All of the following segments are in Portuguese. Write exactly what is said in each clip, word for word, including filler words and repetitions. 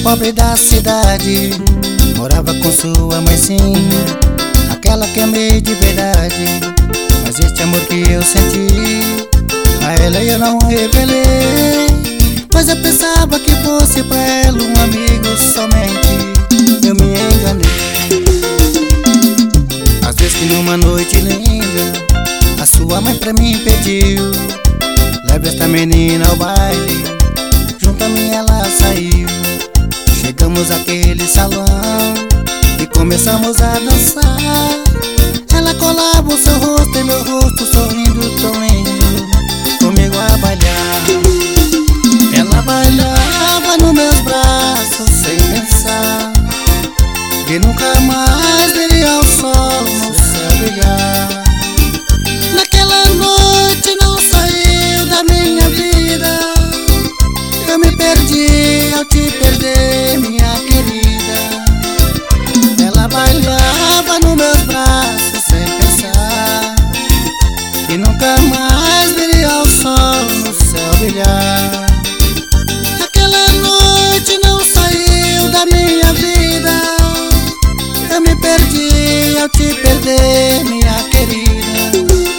pobre da cidade, morava com sua mãezinha, aquela que amei de verdade. Mas este amor que eu senti, a ela eu não revelei, pois eu pensava que fosse pra ela um amigo somente. Eu me enganei. Às vezes que numa noite linda, a sua mãe pra mim pediu: leve esta menina ao baile. Junto a mim ela saiu. Chegamos àquele salão e começamos a dançar. Ela colava o seu rosto em meu rosto, sorrindo tão lindo, comigo a bailar. Ela bailava nos meus braços sem pensar que nunca mais veria o sol no céu brilhar. Naquela noite não saiu da minha vida. Eu me perdi ao te perder, minha querida. Ela bailava nos meus braços sem pensar que nunca mais veria o sol no céu brilhar. Aquela noite não saiu da minha vida. Eu me perdi ao te perder, minha querida.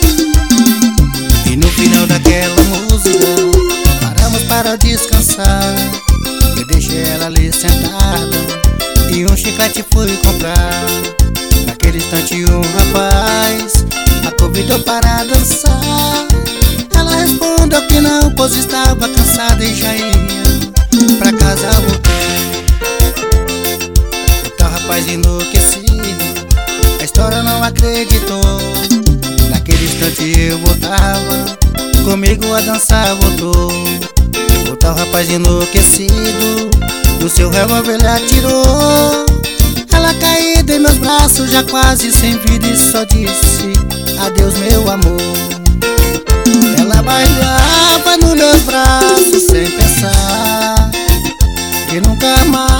E no final daquela música paramos para descansar. Eu deixei ela ali sentada e um chiclete fui comprar. Naquele instante um rapaz a convidou para dançar. Ela respondeu que não, pois estava cansada e já ia pra casa voltar. O tal rapaz enlouquecido, a história não acreditou. Naquele instante eu voltava, comigo a dançar voltou. O tal rapaz enlouquecido, do seu revólver ele atirou. Ela caída em meus braços, já quase sem vida, e só disse: adeus meu amor. Ela bailava nos meus braços sem pensar que nunca mais